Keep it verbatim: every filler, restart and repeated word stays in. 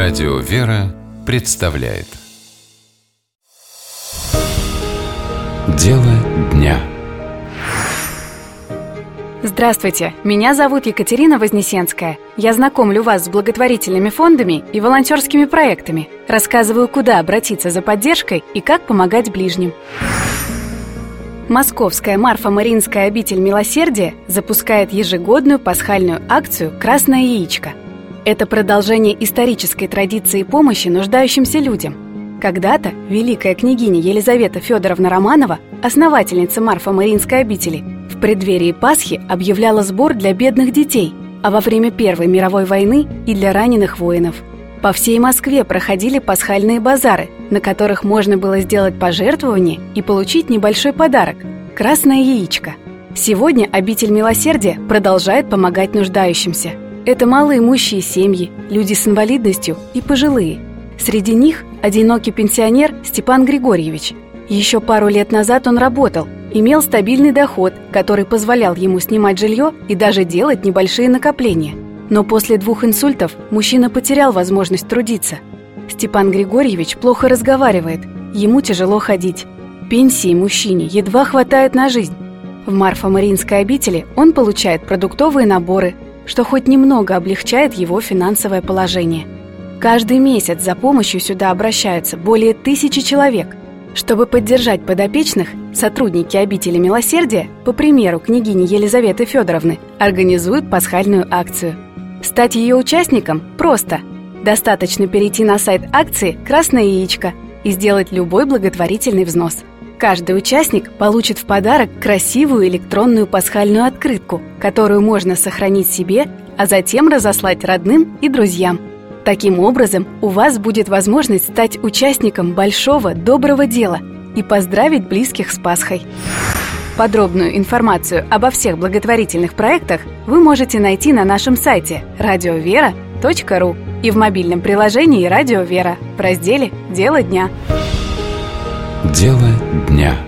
Радио «Вера» представляет Дело дня. Здравствуйте, меня зовут Екатерина Вознесенская. Я знакомлю вас с благотворительными фондами и волонтерскими проектами. Рассказываю, куда обратиться за поддержкой и как помогать ближним. Московская Марфа-Мариинская обитель милосердия запускает ежегодную пасхальную акцию «Красное яичко». Это продолжение исторической традиции помощи нуждающимся людям. Когда-то великая княгиня Елизавета Федоровна Романова, основательница Марфа-Мариинской обители, в преддверии Пасхи объявляла сбор для бедных детей, а во время Первой мировой войны и для раненых воинов. По всей Москве проходили пасхальные базары, на которых можно было сделать пожертвование и получить небольшой подарок – красное яичко. Сегодня обитель милосердия продолжает помогать нуждающимся. Это малоимущие семьи, люди с инвалидностью и пожилые. Среди них одинокий пенсионер Степан Григорьевич. Еще пару лет назад он работал, имел стабильный доход, который позволял ему снимать жилье и даже делать небольшие накопления. Но после двух инсультов мужчина потерял возможность трудиться. Степан Григорьевич плохо разговаривает, ему тяжело ходить. Пенсии мужчине едва хватает на жизнь. В Марфа-Мариинской обители он получает продуктовые наборы, что хоть немного облегчает его финансовое положение. Каждый месяц за помощью сюда обращаются более тысячи человек. Чтобы поддержать подопечных, сотрудники обители милосердия, по примеру княгини Елизаветы Федоровны, организуют пасхальную акцию. Стать ее участником просто. Достаточно перейти на сайт акции «Красное яичко» и сделать любой благотворительный взнос. Каждый участник получит в подарок красивую электронную пасхальную открытку, которую можно сохранить себе, а затем разослать родным и друзьям. Таким образом, у вас будет возможность стать участником большого доброго дела и поздравить близких с Пасхой. Подробную информацию обо всех благотворительных проектах вы можете найти на нашем сайте радио вера точка ру и в мобильном приложении «Радио Вера» в разделе «Дело дня». Дело дня.